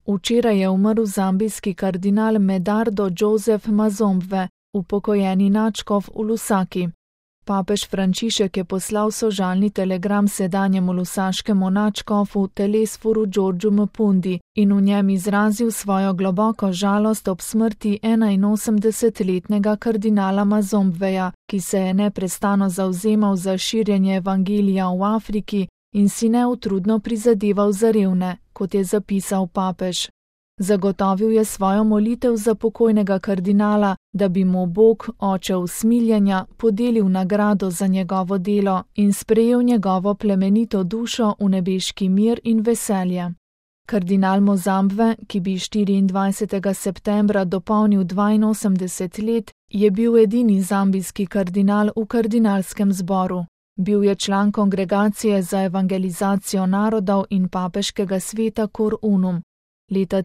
Včeraj je umrl zambijski kardinal Medardo Joseph Mazombe, upokojeni nadškof v Lusaki. Papež Frančišek je poslal sožalni telegram sedanjemu lusaškemu nadškofu Telesforu Đorđu Mpundi in v njem izrazil svojo globoko žalost ob smrti 81-letnega kardinala Mazombeja, ki se je neprestano zavzemal za širjenje evangelija v Afriki in si neutrudno prizadeval za revne, kot je zapisal papež. Zagotovil je svojo molitev za pokojnega kardinala, da bi mu Bog, oče usmiljenja, podelil nagrado za njegovo delo in sprejel njegovo plemenito dušo v nebeški mir in veselje. Kardinal Mazombe, ki bi 24. septembra dopolnil 82 let, je bil edini zambijski kardinal v kardinalskem zboru. Bil je član Kongregacije za evangelizacijo narodov in papeškega sveta Cor Unum. Leta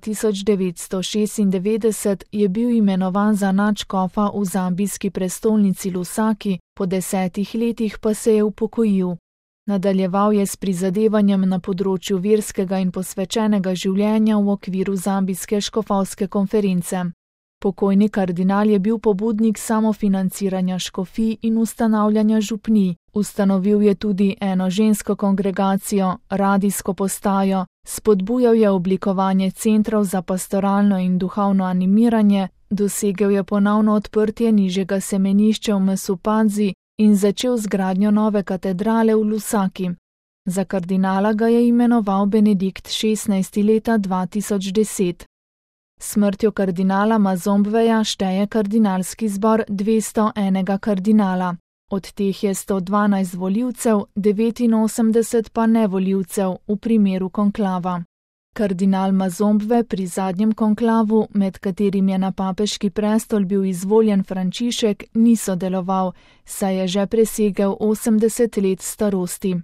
1996 je bil imenovan za nadškofa v zambijski prestolnici Lusaki, po 10 letih pa se je upokojil. Nadaljeval je s prizadevanjem na področju verskega in posvečenega življenja v okviru zambijske škofovske konference. Pokojni kardinal je bil pobudnik samofinanciranja škofij in ustanavljanja župnij. Ustanovil je tudi eno žensko kongregacijo, radijsko postajo, spodbujal je oblikovanje centrov za pastoralno in duhovno animiranje, dosegel je ponovno odprtje nižjega semenišča v Msupadzi in začel z gradnjo nove katedrale v Lusaki. Za kardinala ga je imenoval Benedikt XVI leta 2010. Smrtjo kardinala Mazombeja šteje kardinalski zbor 201 kardinala. Od teh je 112 volivcev, 89 pa nevolivcev v primeru konklava. Kardinal Mazombe pri zadnjem konklavu, med katerim je na papeški prestol bil izvoljen Frančišek, ni sodeloval, saj je že presegel 80 let starosti.